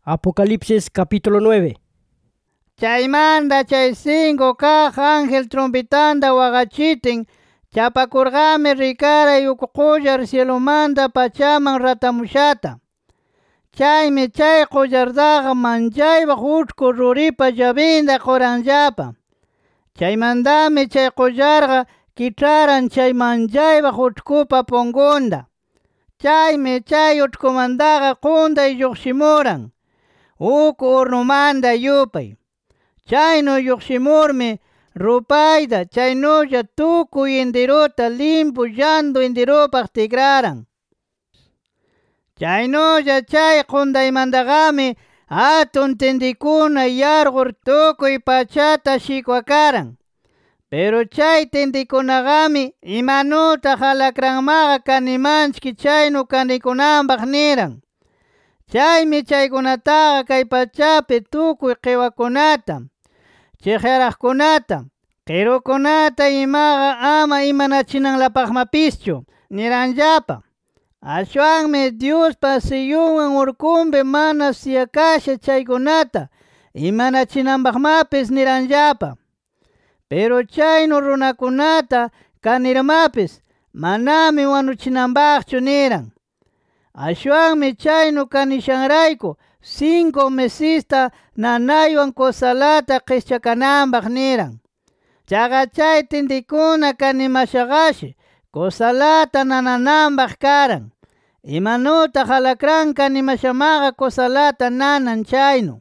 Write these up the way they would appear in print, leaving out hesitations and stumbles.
Apocalipsis capítulo 9. Chaymanta chay 5 kaq ángel trompetanta waqachitin chapakurqami rikaray uk qullar cielomanta pachaman ratamushata. Chaymi chay qullartaqa manchaypaq utzku ruripa llavinta quranllapa. Chaymantami chay qullarqa kich'aran chay manchaypaq utzkupa punkunta. Chaymi chay utzkumantaqa qunday lluqsimuran uk hornomanta yupay. Chaynu lluqsimurmi rupayta chaynulla tukuy intiruta limpu llantu intirupaq tikraran. Chaynulla chay qundaymantaqami atun tintikuna yarqur tukuy pachata shikwakaran. Pero chay tintikunaqami imanutaq alacranmaqa kanimanchik chaynu kanikunanpaq niran. Chaymi chaykunataqa kay pachapi tukuy qiwakunata, chiqiraqkunata, qirukunata imaqa ama imanachinanlapaqmapischu niranllapa. Ashwanmi Diospa siyunwan urkunpi mana siyakasha chaykunata imanachinanpaqmapis niranllapa. Pero chaynu runakunata kanirmapis manami wanuchinanpaqchu niran. Ashwanmi chaynu kanishanrayku 5 mesista nanaywan kusalata qischakananpaq niran. Chaqa chay tintikuna kanimashaqashi kusalata nanananpaq karan. Imanutaq alacran kanimashamaqa kusalata nanan chaynu.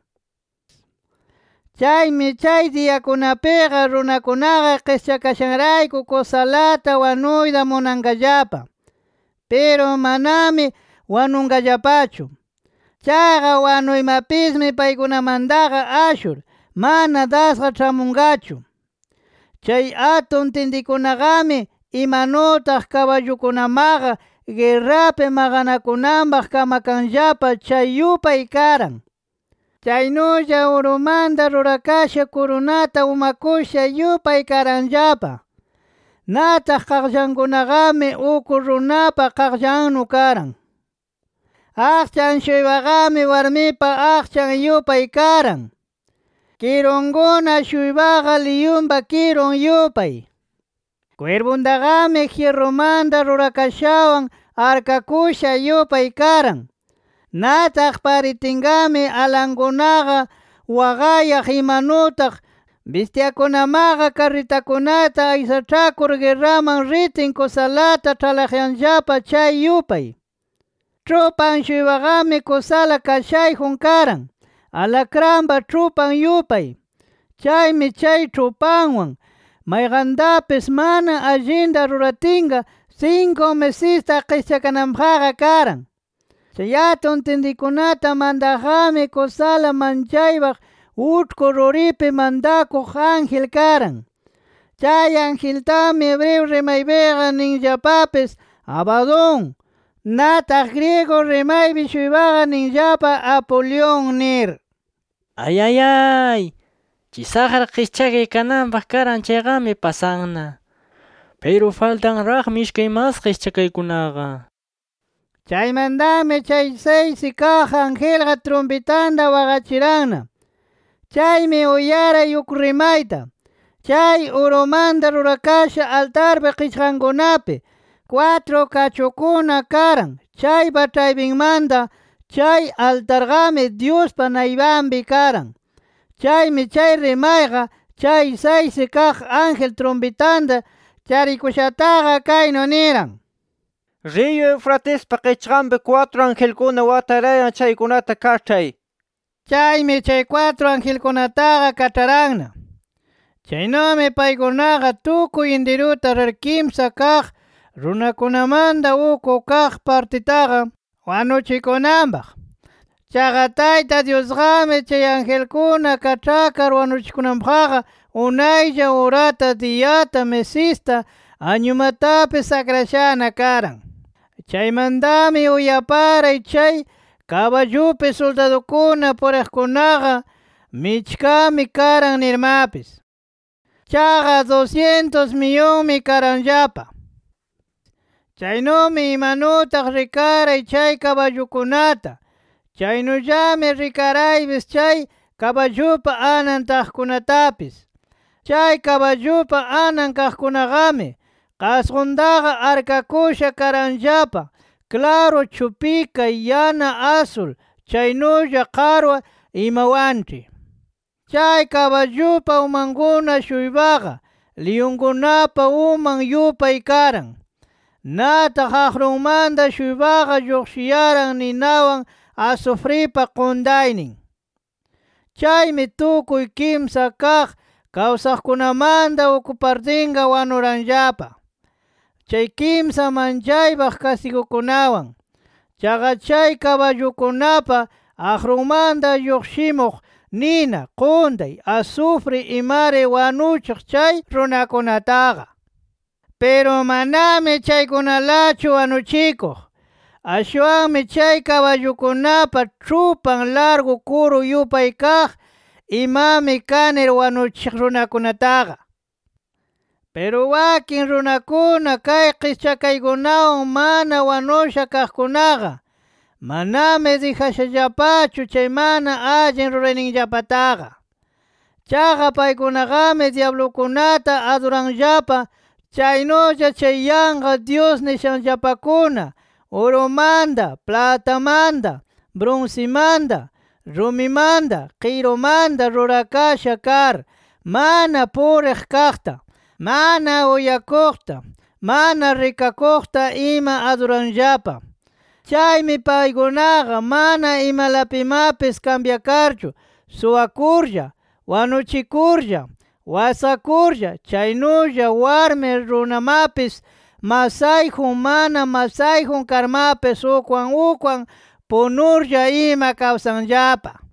Chaymi chay diyakunapiqa runakunaqa qischakashanrayku kusalata wanuyta munankallapa. Pero manami wanunkallapachu. Chaqa wanuymapismi paykunamantaqa ashur mana dasqa ch'amunqachu. Chay atun tintikunaqami imanutaq kaballukunamaqa guerrapi maqanakunanpaq kamakanllapa chay yupay karan. Chaynulla urumanta rurakasha kurunata umakusha yupay karanllapa. Nataq qaqllankunaqami uk runapa qaqllannu karan. Aqchan shuybaqami warmipa aqchan yupay karan. Kirunkuna shuybaqa liyunpa kirun yupay. Cuerpuntaqami hierromanta rurakashawan arkakusha yupay karan. Nataq paritingami alankunaqa waqayaq imanutaq bestiakunamaqa carritakunata aysach'akur guerraman ritin kusalata ch'alaqyanllapa chay yupay. Trupan shuybaqami kusala kashayjun karan, alacranpa trupan yupay. Chaymi chay trupanwan mayqantapis mana allinta ruratinqa 5 mesista qischakananpaqqa karan. Chay atun tintikunata mandaqami kusala manchaypaq utzku ruripi mandakuq ángel karan. Chay angeltami hebreo rimaypiqa ninllapapis Abadón, nataq griego rimaypi shuybaqa ninllapa Apolión nir. Ay, chisaqar qischakay kananpaq karan chayqami pasanna. Pero faltanraqmi ishkay mas qischakaykunaqa. Chaymantami chay 6 kaq angelqa trompetanta waqachiranna. Chaymi uyaray uk rimayta. Chay urumanta rurakasha altarpi qichqankunapi 4 kachukuna karan. Chaypa chaypinmanta chay altarqami Diospa naypanpi karan. Chaymi chay rimayqa chay 6 kaq ángel trompetanta charikushataqa kaynu niran. Río Eufratespa qichqanpi 4 angelkuna watarayan chaykunata kach'ay. Chaymi chay 4 angelkunataqa kach'aranna. Chaynumi paykunaqa tukuy intiruta rirkimsa kaq runakunamanta uku kaq partitaqa wanuchikunanpaq. Chaqa Tayta Diosqami chay angelkuna kach'akar wanuchikunanpaqqa unaylla urata diyata mesista añumatapis akrashana karan. Chaymantami uyaparay chay caballupi soldadukuna puriqkunaqa michkami karan nirmapis. Chaqa 200 millonmi karanllapa. Chaynumi imanutaq rikaray chay caballukunata, Chaynullami rikaraypis chay caballupa anan taqkunatapis. Chay caballupa anan kaqkunaqami qasqundaqa arkakusha karanllapa, claro chupika yana azul, chaynulla qarwa imawanchik. Chay caballupa umankuna shuypaqa liyunkunapa uman yupay karan. Nataq aqrunmanta shuypaqa lluqshiyaran ninawan azufripa qundaynin. Chaymi tukuy kimsa kaq kawsaqkunamanta uku partinqa wanuranllapa. Chay kimsa manchaypaq kastigukunawan. Chaqa chay caballukunapa aqrunmanta lluqshimuq nina, qunday, azufre imari wanuchiq chay runakunataqa. Pero manami chaykunalachu wanuchikuq. Ashwanmi chay caballukunapa trupan largo kuru yupay kaq imami kanir wanuchiq runakunataqa. Pero wakin runakuna kay qischakaykunawan mana wanusha kaqkunaqa manami dijashallapachu chay mana allin rurayninllapataqa. Chaqa paykunaqami diablukunata aduranllapa, chaynulla chay yanqa Dios nishanllapakuna urumanta, platamanta, bronzimanta, rumimanta, qirumanta rurakasha kar, mana puriq kaqta, mana uyakuqta, mana rikakuqta ima aduranllapa. Chaymi paykunaqa mana imalapimapis cambiakarchu, suwakurlla, wanuchikurlla, wasakurlla, chaynulla warmi runamapis masayjun mana masayjun karmapis ukwan punurlla ima kawsanllapa.